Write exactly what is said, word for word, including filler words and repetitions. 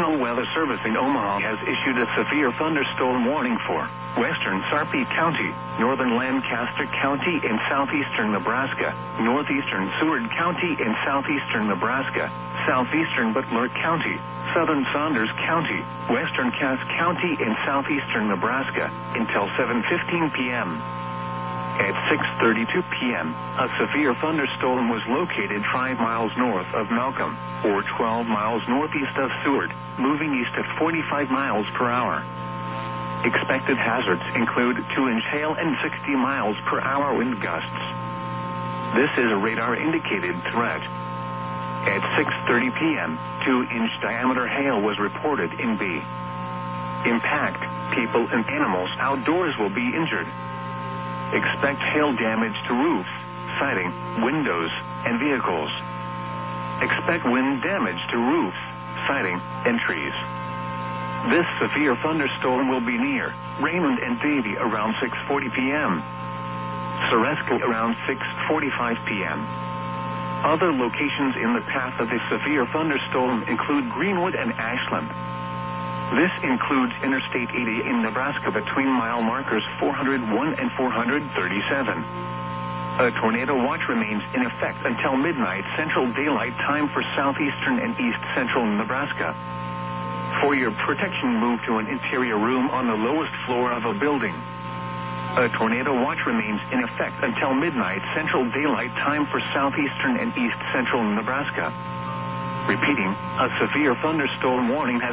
National Weather Service in Omaha has issued a severe thunderstorm warning for western Sarpy County, northern Lancaster County in southeastern Nebraska, northeastern Seward County in southeastern Nebraska, southeastern Butler County, southern Saunders County, western Cass County in southeastern Nebraska, until seven fifteen p.m. At six thirty-two p.m., a severe thunderstorm was located five miles north of Malcolm, or twelve miles northeast of Seward, moving east at forty-five miles per hour. Expected hazards include two inch hail and sixty miles per hour wind gusts. This is a radar-indicated threat. At six thirty p.m., two inch diameter hail was reported in B. Impact, people and animals outdoors will be injured. Expect hail damage to roofs, siding, windows, and vehicles. Expect wind damage to roofs, siding, and trees. This severe thunderstorm will be near Raymond and Davie around six forty p.m. Ceresco around six forty-five p.m. Other locations in the path of the severe thunderstorm include Greenwood and Ashland. This includes Interstate eighty in Nebraska between mile markers four hundred one and four hundred thirty-seven. A tornado watch remains in effect until midnight Central Daylight Time for southeastern and east central Nebraska. For your protection, move to an interior room on the lowest floor of a building. A tornado watch remains in effect until midnight Central Daylight Time for southeastern and east central Nebraska. Repeating, a severe thunderstorm warning has